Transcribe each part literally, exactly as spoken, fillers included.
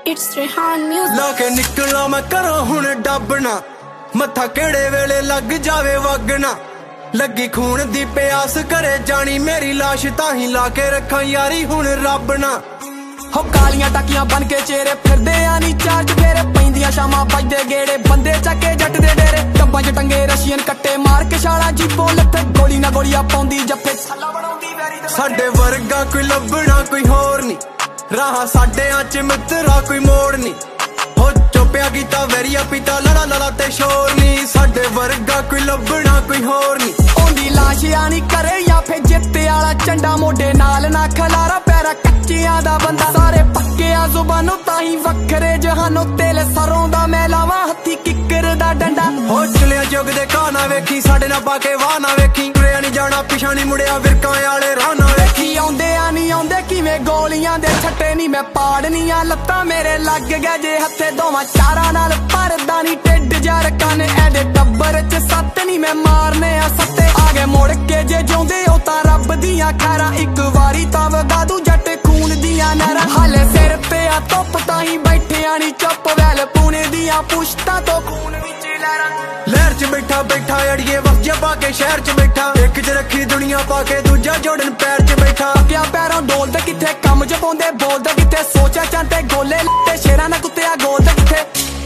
It's Rehan Music। लाके निकला मैं करो हुण डबना, मत्था केड़े वेले लग जावे वगना। लगी खून दी प्यास करे जानी मेरी लाश, ताही लाके रखा यारी हुण रब ना। हो कालियां टाकियां बन के चेहरे फिरदे आनी चार चफेरे, पैंदियां शामां बजदे गेड़े बंदे चके जट दे डेरे। डब्बां च टंगे रशियन कट्टे मार के छालां जीपों लथे, गोली ना गोलियां पाउंदी जफ्फे छल्ला बनाउंदी वैरी दे। साडे वर्गा कोई लभना कोई होर नी, राह साडियां च मित्तरा कोई मोड़ नी। हो चुप्पिया कीता वैरिया पीता लड़ा लड़ा ते शोर नी, साडे वर्गा कोई लभना कोई होर नी। ओंदी लाश आनी करे या फिर जित्ते आला झंडा, मोढे नाल ना खलारा पैरा कच्चियां दा बंदा। सारे पक्के आ जुबानों ताही वखरे जहानों, तेल सरों दा मैं लावां हत्थी किकर दा डंडा। हो चलिया जुग दे काना वेखी, साडे ना पाके वाह ना वेखी। टुरिया नी जाना पिछा नी मुड़िया विरकां आले राह ना वेखी। आउंदे आ नी आउंदे किवें गोलियां दे छट्टे नी, मैं पाड़नियां लत्तां मेरे लग गए जे हत्थे दोवां चारां नाल। भरदा नी ढिड जा रकाने एदे टब्बर च सत्त नी, मैं मारने आ सत्ते। आगे मुड़ के जे जिउंदे ओ तां रब दियां खैरां, इक वारी तां वगा दू जट खून दियां नहरां। हाले सिर ते आ धुप्प ताहीं बैठे आनी चुप, वैल पूने दियां पुश्तां तो खून विच लहरां। लहर च बैठा बैठा अड़िए वफ्जा पाके शहर च बैठा, एक च रखी दुनिया पाके दूजा जोड़न पैर च बैठा। क्या पैरों डोलदे किथे कम च पौंदे बोलदे किथे, सोचा चांते गोले लट्टे शेरां ना कुत्तिया गोलदे किथे।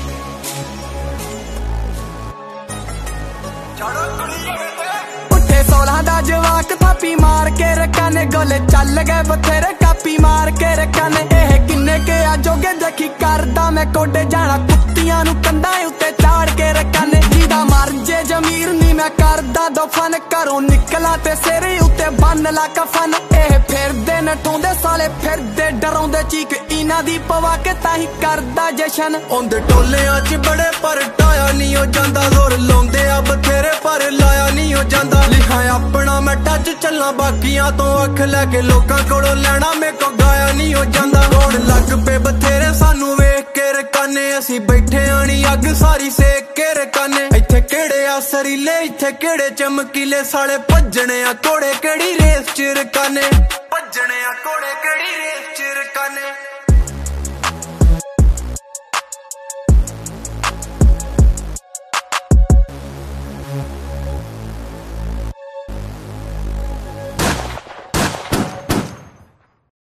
उठे सोलह दा जवाक थापी मार के रखाने, गोले चल गए बथेरे कापी मार के रखाने। एह किन्ने के आ जोगे देखी करदा मैं कोडे जाना, कुत्तियां नू कंधां उत्ते चाड़ के रखाने। जिदा मर जे जमीर नी मैं करदा दफन, घरों निकला ते सिरे उत्ते बन ला कफन। एह फिरदे नठौंदे साले फिरदे डराउंदे, चीक इना दी पवा के ताही करदा जशन। ओंदे टोलियां च बड़े पर टाया नी हो जांदा, जोर लाउंदे आ बथेरे पर लाया नी हो जांदा। लिखा अपना मैं टच चलना बाकियां तो अख लैके, लोकां कोलों लैना मेरे को गाया नी हो जांदा। होण लग पे बथेरे सानू वेख के रकाने, असीं बैठे आनी अग सारी सेक के रकाने। इत्थे केड़े आ सरीले इत्थे केड़े चमकीले, साले भज्जने आ घोड़े केड़ी रेस च रकाने। भज्जने आ घोड़े केड़ी रेस